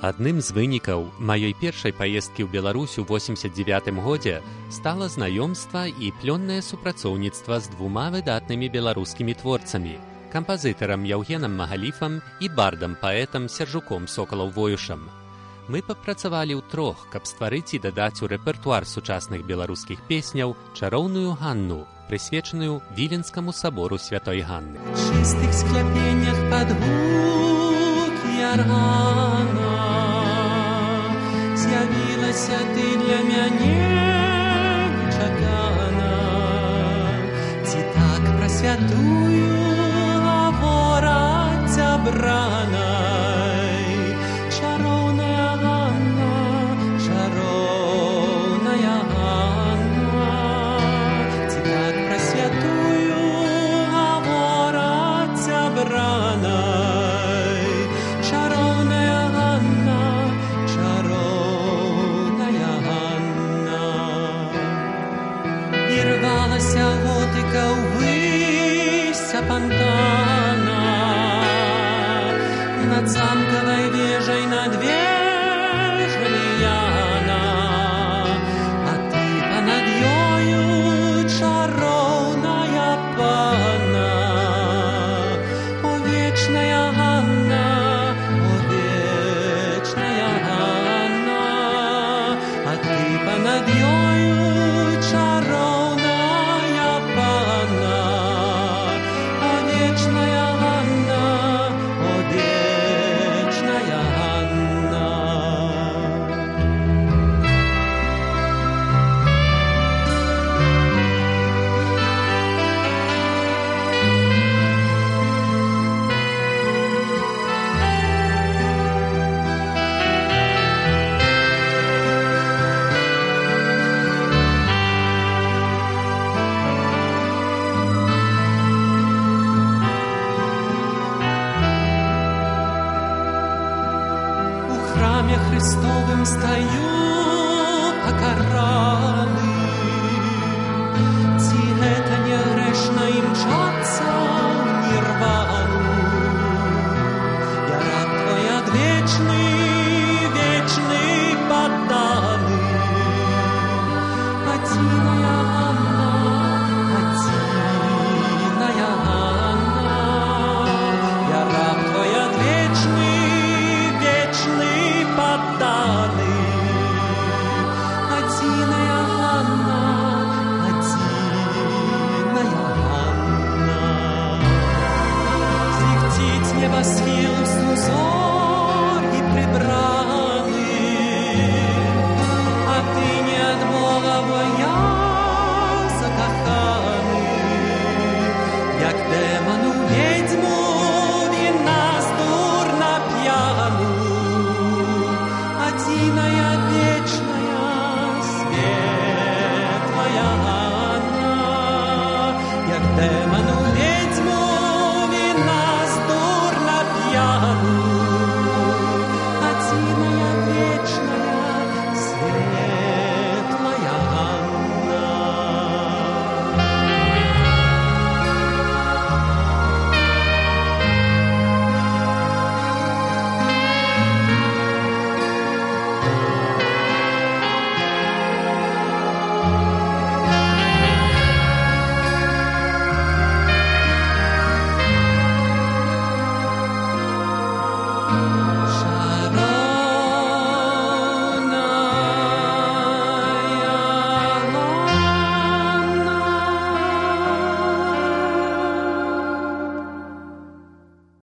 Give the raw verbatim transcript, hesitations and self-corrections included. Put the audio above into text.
Адным з вынікаў маёй першай паездкі ў Беларусь у восемьдесят девятым годзе стала знаёмства і плённае супрацоўніцтва з двума выдатнымі беларускімі творцамі, кампазітарам Яўгенам Магаліфам і бардам-паэтам Сяржуком Сокалаў-Воюшам. Мы папрацавалі ўтрох, каб стварыць і дадаць у рэпертуар сучасных беларускіх песняў чароўную Ганну, прысвечаную Віленскаму сабору святой Ганны. В чистых скляпеннях под гукі аргана з'явілася ты для мяне нечакана. Ці так пра святую гавораць абранай, чароўная Ганна, чароўная Ганна. Ці так пра святую гавораць абранай, чароўная Ганна, чароўная Ганна. І рвалася готыка ўвысь апантана, над замкавай вежай над вежай яна, а ты панад ёю чароўная панна. О вечная Ганна, о вечная Ганна, а ты панад ёю чароўная панна. О вечная Ганна, о вечная Ганна. У храме Христовым стою покараны. Ці гэта не грэшна імчацца ў нірвану? Я раб твой адвечны, вечны падданы. Адзіная Ганна, адзіная Ганна, я раб твой адвечны, вечны падданы. Адзіная Ганна, адзіная Ганна. Злегціць небасхіл узор'і прибраны, а ты не ад Бога, бо я закаханы. Як дэман у ведьму, він нас дурна п'яну. Адзіная вечная светлая Ганна, як дэман у ведьму, він нас дурна п'яну. Адзіная вечная светлая Ганна. Thank you.